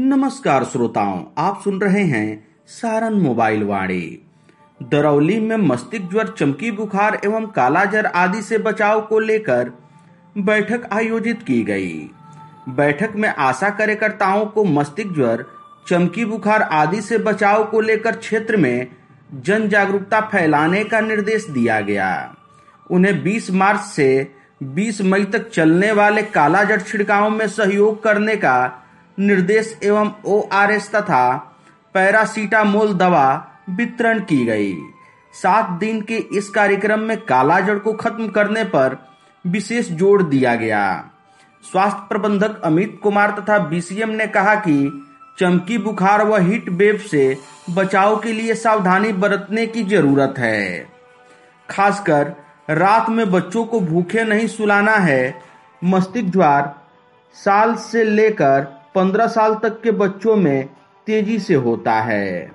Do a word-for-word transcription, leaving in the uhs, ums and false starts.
नमस्कार श्रोताओं, आप सुन रहे हैं सारण मोबाइल वाणी। दरौली में मस्तिष्क ज्वर, चमकी बुखार एवं कालाजार आदि से बचाव को लेकर बैठक आयोजित की गई। बैठक में आशा कार्यकर्ताओं को मस्तिष्क ज्वर, चमकी बुखार आदि से बचाव को लेकर क्षेत्र में जन जागरूकता फैलाने का निर्देश दिया गया। उन्हें बीस मार्च से बीस मई तक चलने वाले कालाजार छिड़काव में सहयोग करने का निर्देश एवं ओ आर एस तथा पैरासीटामोल दवा वितरण की गई। सात दिन के इस कार्यक्रम में कालाजार को खत्म करने पर विशेष जोर दिया गया। स्वास्थ्य प्रबंधक अमित कुमार तथा बी सी एम ने कहा कि चमकी बुखार व हीट वेव से बचाव के लिए सावधानी बरतने की जरूरत है। खासकर रात में बच्चों को भूखे नहीं सुलाना है। मस्तिष्क ज्वर साल से लेकर पंद्रह साल तक के बच्चों में तेजी से होता है।